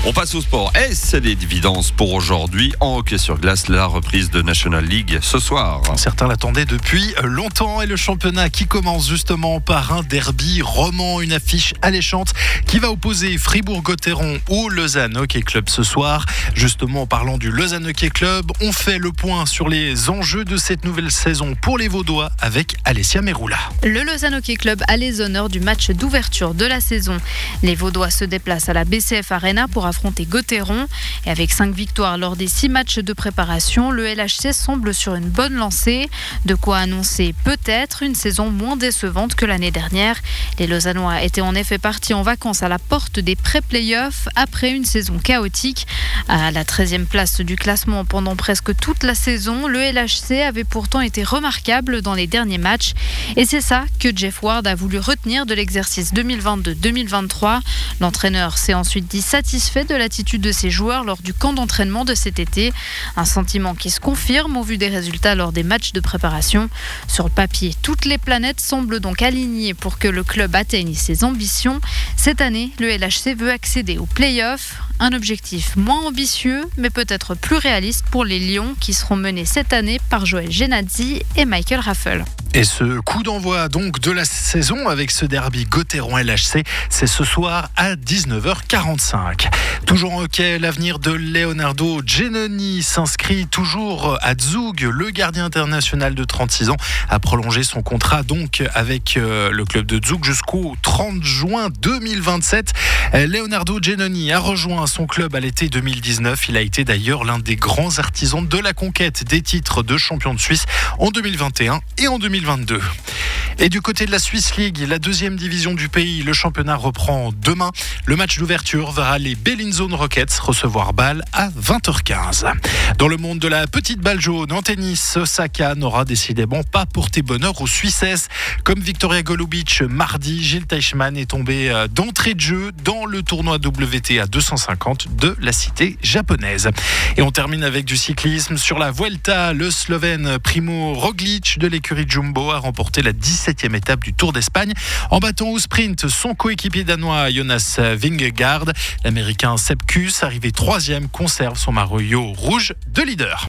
On passe au sport. Et c'est l'évidence pour aujourd'hui. En hockey sur glace, la reprise de National League ce soir. Certains l'attendaient depuis longtemps et le championnat qui commence justement par un derby roman, une affiche alléchante qui va opposer Fribourg-Gotteron au Lausanne Hockey Club ce soir. Justement, en parlant du Lausanne Hockey Club, on fait le point sur les enjeux de cette nouvelle saison pour les Vaudois avec Alessia Meroula. Le Lausanne Hockey Club a les honneurs du match d'ouverture de la saison. Les Vaudois se déplacent à la BCF Arena pour affronter Gotteron. Et avec 5 victoires lors des 6 matchs de préparation, le LHC semble sur une bonne lancée. De quoi annoncer peut-être une saison moins décevante que l'année dernière. Les Lausannois étaient en effet partis en vacances à la porte des pré-playoffs après une saison chaotique. À la 13e place du classement pendant presque toute la saison, le LHC avait pourtant été remarquable dans les derniers matchs. Et c'est ça que Jeff Ward a voulu retenir de l'exercice 2022-2023. L'entraîneur s'est ensuite dit satisfait de l'attitude de ses joueurs lors du camp d'entraînement de cet été. Un sentiment qui se confirme au vu des résultats lors des matchs de préparation. Sur le papier, toutes les planètes semblent donc alignées pour que le club atteigne ses ambitions. Cette année, le LHC veut accéder aux play-offs. Un objectif moins ambitieux, mais peut-être plus réaliste pour les Lions qui seront menés cette année par Joël Genadzi et Michael Raffel. Et ce coup d'envoi donc de la saison avec ce derby Gotteron-LHC, c'est ce soir à 19h45. Toujours en hockey, l'avenir de Leonardo Giannoni s'inscrit toujours à Zug. Le gardien international de 36 ans a prolongé son contrat donc avec le club de Zug jusqu'au 30 juin 2027. Leonardo Giannoni a rejoint son club à l'été 2019. Il a été d'ailleurs l'un des grands artisans de la conquête des titres de champion de Suisse en 2021 et en 2022. Et du côté de la Swiss League, la 2e division du pays, le championnat reprend demain. Le match d'ouverture verra les Bellinzone Rockets recevoir Bâle à 20h15. Dans le monde de la petite balle jaune, en tennis, Osaka n'aura décidément pas porté bonheur aux Suissesses. Comme Victoria Golubic mardi, Gilles Teichmann est tombé d'entrée de jeu dans le tournoi WTA 250 de la cité japonaise. Et on termine avec du cyclisme. Sur la Vuelta, le Slovène Primo Roglic de l'écurie Jumbo a remporté la 17e étape du Tour d'Espagne en battant au sprint son coéquipier danois Jonas Vingegaard. L'Américain Sepp Kuss, arrivé 3e, conserve son maillot rouge de leader.